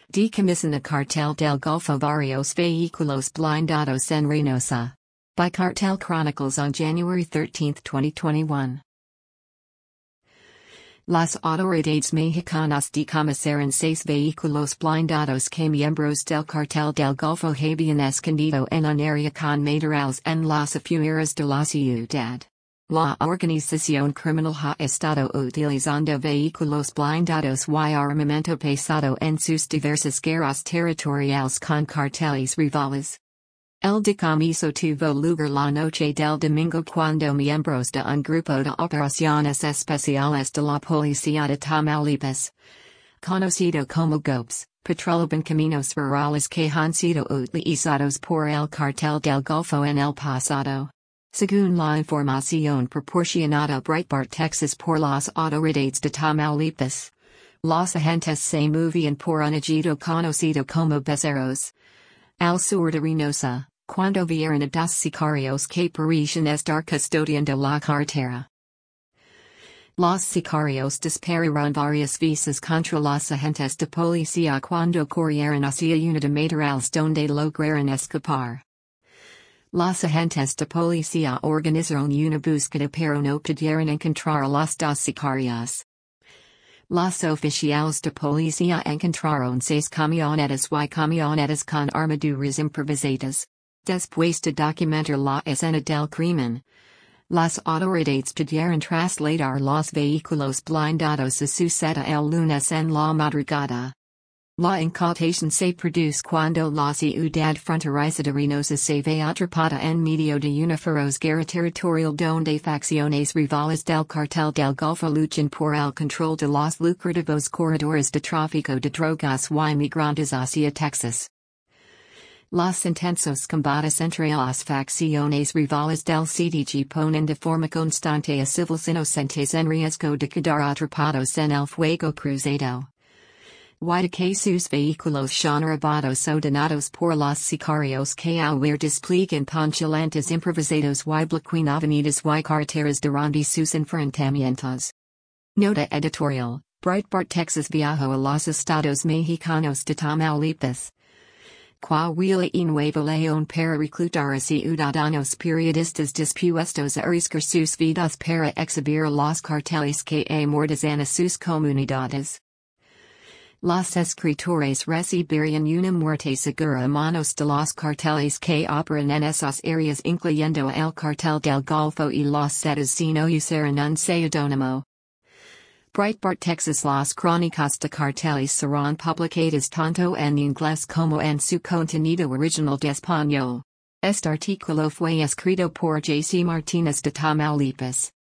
Decomisión a Cartel del Golfo Varios Vehículos Blindados en Reynosa. By Cartel Chronicles on January 13, 2021. Las autoridades mexicanas decomisaron 6 vehículos blindados que miembros del Cartel del Golfo habían escondido en un área con matorrales en las afueras de la ciudad. La organización criminal ha estado utilizando vehículos blindados y armamento pesado en sus diversas guerras territoriales con carteles rivales. El decomiso tuvo lugar la noche del domingo cuando miembros de un grupo de operaciones especiales de la policía de Tamaulipas, conocido como GOPS, patrulaban caminos rurales que han sido utilizados por el Cartel del Golfo en el pasado. Según la información proporcionada a Breitbart Texas por las autoridades de Tamaulipas, los agentes se movían por un ejido conocido como Becerros, al sur de Reynosa, cuando vieron a 2 sicarios que parecían estar custodiando la carretera. Los sicarios dispararon varias veces contra los agentes de policía cuando corrieron hacia una de matorrales donde lograron escapar. Los agentes de policía organizaron una búsqueda pero no pudieron encontrar a los 2 sicarios. Los oficiales de policía encontraron 6 camionetas y camionetas con armaduras improvisadas. Después de documentar la escena del crimen, las autoridades pudieron trasladar los vehículos blindados a su sede el lunes en la madrugada. La incautación se produce cuando la ciudad fronteriza de Reynosa se ve atrapada en medio de una feroz guerra territorial donde facciones rivales del Cartel del Golfo luchan por el control de los lucrativos corredores de tráfico de drogas y migrantes hacia Texas. Los intensos combates entre las facciones rivales del CDG ponen de forma constante a civiles inocentes en riesgo de quedar atrapados en el fuego cruzado. Y que sus vehículos son robados o dañados por los sicarios que al ver despliegan poncholantes improvisados y bloquean avenidas y carreteras durante sus enfrentamientos. Nota editorial: Breitbart Texas viajó a los estados mexicanos de Tamaulipas, Coahuila y Nuevo León para reclutar a ciudadanos periodistas dispuestos a arriesgar sus vidas para exhibir a los carteles que amordazan a sus comunidades. Los escritores recibirían una muerte segura a manos de los carteles que operan en esas áreas incluyendo el Cartel del Golfo y los Zetas si no usaran un seudónimo. Breitbart Texas. Las crónicas de carteles serán publicadas tanto en inglés como en su contenido original de español. Este artículo fue escrito por J.C. Martínez de Tamaulipas.